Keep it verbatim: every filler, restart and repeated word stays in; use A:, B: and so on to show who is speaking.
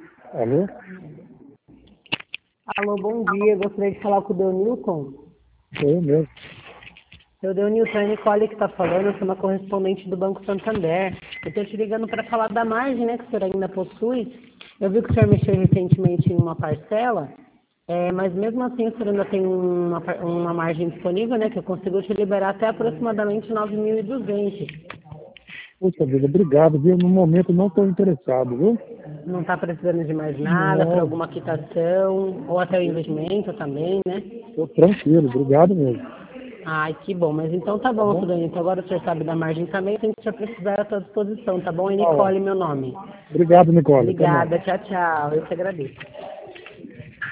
A: Alô?
B: Alô, bom dia. Gostaria de falar com o Deonilton.
A: Sou eu mesmo.
B: Eu, Deonilton, é a Nicole que está falando, eu sou uma correspondente do Banco Santander. Eu estou te ligando para falar da margem, né, que o senhor ainda possui. Eu vi que o senhor mexeu recentemente em uma parcela, é, mas mesmo assim o senhor ainda tem uma, par- uma margem disponível, né, que eu consigo te liberar até aproximadamente nove mil e duzentos.
A: Puxa vida, obrigado, viu? No momento não estou interessado, viu?
B: Não está precisando de mais nada, para
A: Não,
B: alguma quitação, ou até o investimento também, né?
A: estou tranquilo, obrigado mesmo.
B: Ai, que bom. Mas então tá
A: Tá
B: bom,
A: bom?
B: Sudanito. Agora o senhor sabe da margem também. Se o senhor precisar, eu estou à disposição, tá bom? É
A: Tá
B: Nicole,
A: ótimo.
B: meu nome.
A: Obrigado, Nicole. Até mais.
B: Obrigada. Tchau, tchau. Eu que agradeço.